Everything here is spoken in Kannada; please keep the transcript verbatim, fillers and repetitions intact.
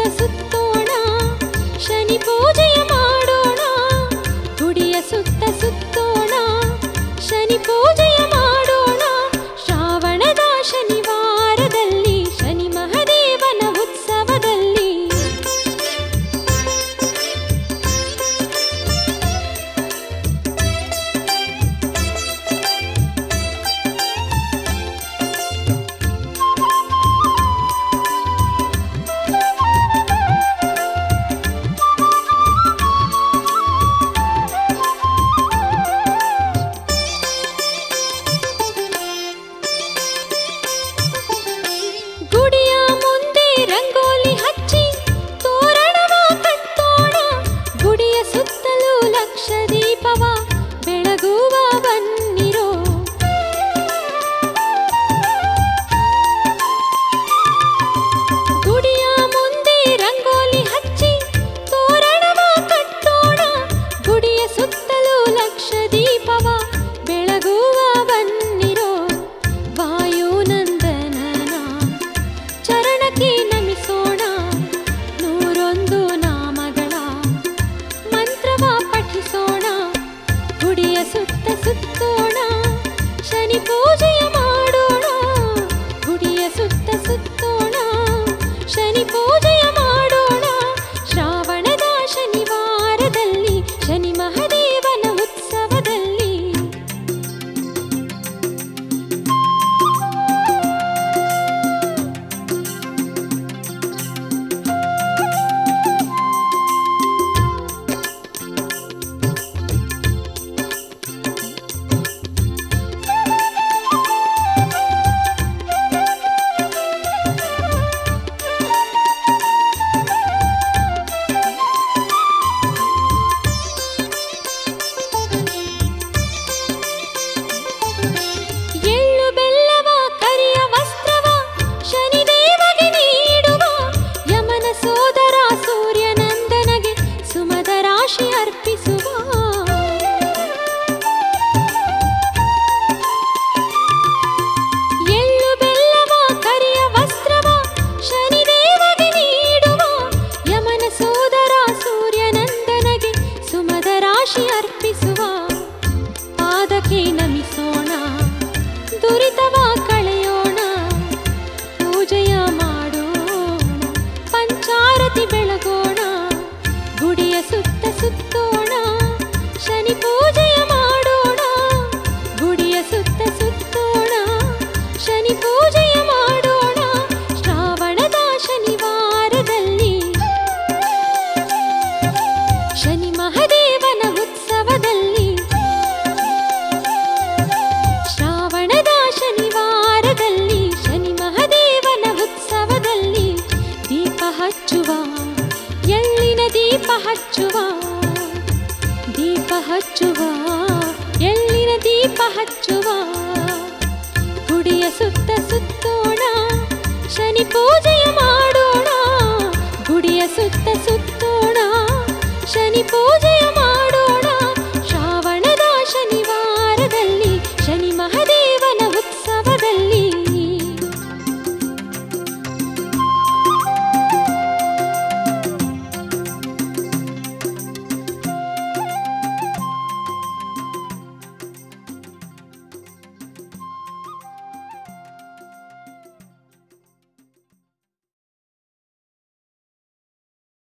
ಸುತ್ತೋಣ ಶನಿ ಪೂಜೆಯ ಮಾಡೋಣ ಗುಡಿಯ ಸುತ್ತ ಸುತ್ತೋಣ ಶನಿ ಪೂಜೆಯ ಮಾಡೋಣ ಶ್ರಾವಣದ ಶನಿವಾರದಲ್ಲಿ ಶನಿ ಮಹದೇವನ ಉತ್ಸವದಲ್ಲಿ ಗುಡಿಯ ಮುಂದೆ ರಂಗೋಲಿ ಹಚ್ಚಿ ತೋರಣವ ಕಟ್ಟೋಣ ಗುಡಿಯ ಸುತ್ತಲೂ ಲಕ್ಷ ದೀಪವ ಬೆಳಗುವ ಬನ್ನಿರೋ ಗುಡಿಯ ಮುಂದೆ ರಂಗೋಲಿ ಹಚ್ಚಿ ತೋರಣವ ಕಟ್ಟೋಣ ಗುಡಿಯ ಸುತ್ತಲೂ ಲಕ್ಷ ದೀಪವ ಬೆಳಗುವ ಬನ್ನಿರೋ ವಾಯುನಂದನನ ಚರಣಕ್ಕೆ ನಮಿಸೋಣ ನೂರೊಂದು ನಾಮಗಳ ಮಂತ್ರವ ಪಠಿಸೋಣ ಗುಡಿಯ ಸುತ್ತ ಸುತ್ತೋಣ ಶನಿ ಪೂಜೆಯ ಮಾಡೋಣ ಗುಡಿಯ ಸುತ್ತ ಸುತ್ತೋಣ ಶನಿ ಪೂಜೆಯ ಮಾಡೋಣ ಶ್ರಾವಣದ ಶನಿವಾರದಲ್ಲಿ ಶನಿ ಮಹದೇವನ ಉತ್ಸವದಲ್ಲಿ ಎಳ್ಳು ಬೆಲ್ಲವ ಕರಿಯ ವಸ್ತ್ರವ ಶನಿದೇವಗೆ ನೀಡುವ ಯಮನ ಸೋದರ ಸೂರ್ಯನಂದನಗೆ ಸುಮದ ರಾಶಿ ಅರ್ಪಿಸುವ ಎಳ್ಳು ಬೆಲ್ಲವ ಕರಿಯ ವಸ್ತ್ರವ ಶನಿದೇವಗೆ ನೀಡುವ ಯಮನ ಸೋದರ ಸೂರ್ಯನಂದನಗೆ ಸುಮದ ರಾಶಿ ಅರ್ಪಿಸುವ ಪಾದಕ್ಕೆ ನಮಿಸೋಣ ದುರಿತವ ಕಳೆಯೋಣ ಪೂಜೆಯ ಮಾಡೋಣ ಪಂಚಾರತಿ ಬೆಳಗೋಣ ಗುಡಿಯ ಸುತ್ತ ಸುತ್ತೋಣ ಶನಿ ಪೂಜೆಯ ಮಾಡೋಣ ಗುಡಿಯ ಸುತ್ತ ಸುತ್ತೋಣ ಶನಿ ಪೂಜೆಯ ಮಾಡೋಣ ಶ್ರಾವಣದ ಶನಿವಾರದಲ್ಲಿ ಶನಿ ಮಹದೇವನ ಉತ್ಸವದಲ್ಲಿ ಶ್ರಾವಣದ ಶನಿವಾರದಲ್ಲಿ ಶನಿ ಮಹದೇವನ ಉತ್ಸವದಲ್ಲಿ ದೀಪ ಹಚ್ಚುವ ಎಳ್ಳಿನ ದೀಪ ಹಚ್ಚುವ ದೀಪ ಹಚ್ಚುವ ಎಳ್ಳಿನ ದೀಪ ಹಚ್ಚುವ ಗುಡಿಯ ಸುತ್ತ ಸುತ್ತೋಣ ಶನಿ ಪೂಜೆ